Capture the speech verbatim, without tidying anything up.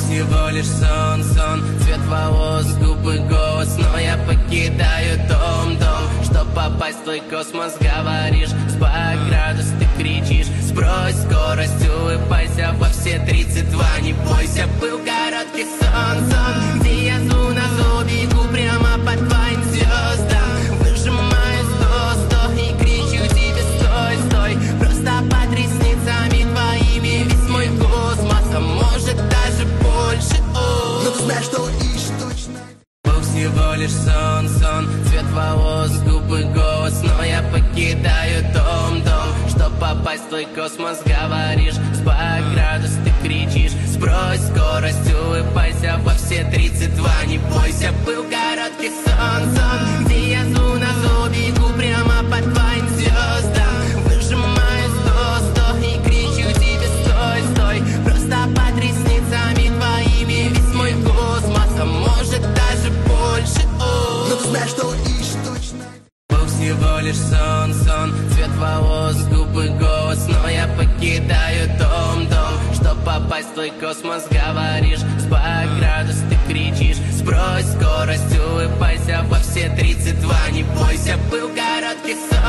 всего лишь сон, сон, цвет волос, губы, голос. Но я покидаю дом, дом, чтоб попасть в твой космос. Говоришь, сбавь градус, ты кричишь, сбрось скорость, улыбайся во все тридцать два. Не бойся, был короткий сон, сон, где я злу на зло, бегу прямо по твоим звездам. Выжимаю сто, сто и кричу тебе стой, стой. Просто под ресницами твоими весь мой космос, а может даже больше. О, но ты знаешь, что ищешь точно. был всего лишь сон, сон, цвет волос, губы, голос. Но я покидаю дом, дом, чтоб попасть в твой космос. Говоришь, сбавь градус, ты кричишь, сбрось скорость, улыбайся во все тридцать два. Не бойся, был короткий сон, сон, где я злу на зло, бегу прямо по твоим звездам. Выжимаю сто, сто и кричу тебе стой, стой. Просто под ресницами твоими весь мой космос, а может даже больше. О, но ты знаешь, что ищешь точно. был всего лишь сон, сон, цвет волос, губы, голос. Но я покидаю дом, дом, чтоб попасть в твой космос. Говоришь, сбавь градус, ты кричишь, сбрось скорость, улыбайся во все тридцать два. Не бойся, был короткий сон.